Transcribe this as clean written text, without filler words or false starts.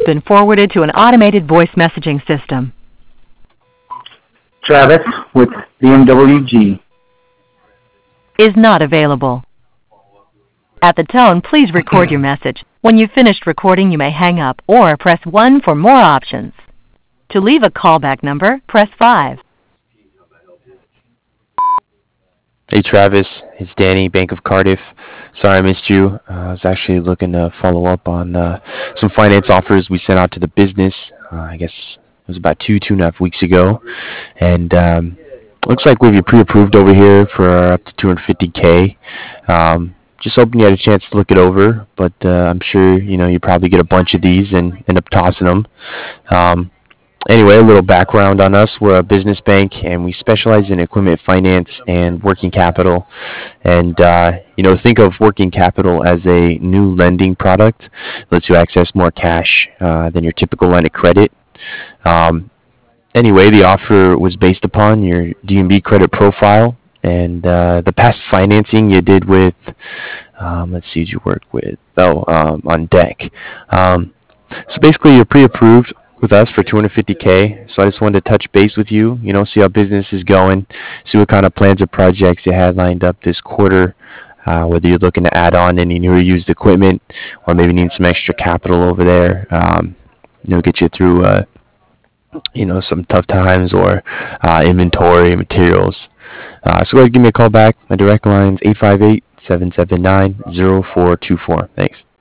been forwarded to an automated voice messaging system. Travis with BMWG. Is not available. At the tone, please record your message. When you've finished recording, you may hang up or press 1 for more options. To leave a callback number, press 5. Hey Travis, it's Danny, Bank of Cardiff. Sorry I missed you. I was actually looking to follow up on some finance offers we sent out to the business. I guess it was about 2.5 weeks ago. And looks like we have you pre-approved over here for up to 250K. Just hoping you had a chance to look it over, but I'm sure you probably get a bunch of these and end up tossing them. Anyway, a little background on us. We're a business bank, and we specialize in equipment finance and working capital. And, think of working capital as a new lending product. It lets you access more cash than your typical line of credit. Anyway, the offer was based upon your D&B credit profile and the past financing you did with, let's see, who you worked with? On deck. So basically, you're pre-approved with us for 250K. So I just wanted to touch base with you, see how business is going, see what kind of plans or projects you had lined up this quarter, whether you're looking to add on any new or used equipment, or maybe need some extra capital over there, get you through, some tough times or inventory, materials. So go ahead and give me a call back. My direct line is 858-779-0424. Thanks.